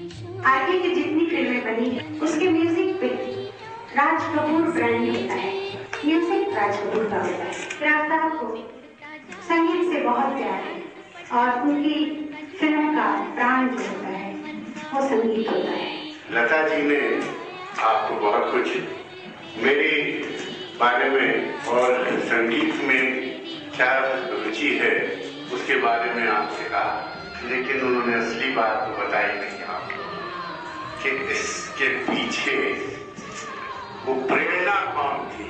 आगे की जितनी फिल्में बनी है उसके म्यूजिक पे राज कपूर ब्रांड होता है, म्यूजिक राज कपूर का होता है। फिराज साहब को संगीत से बहुत प्यार है और उनकी फिल्म का प्राण जो होता है वो संगीत होता है। लता जी ने आपको बहुत कुछ मेरे बारे में और संगीत में क्या रुचि है उसके बारे में आपसे कहा, लेकिन उन्होंने असली बात तो बताई नहीं आपको कि इसके पीछे वो प्रेरणा कौन थी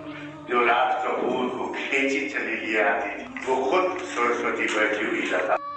जो राज कपूर को खींची चली ले आती थी। वो खुद सरस्वती बैठी हुई लता।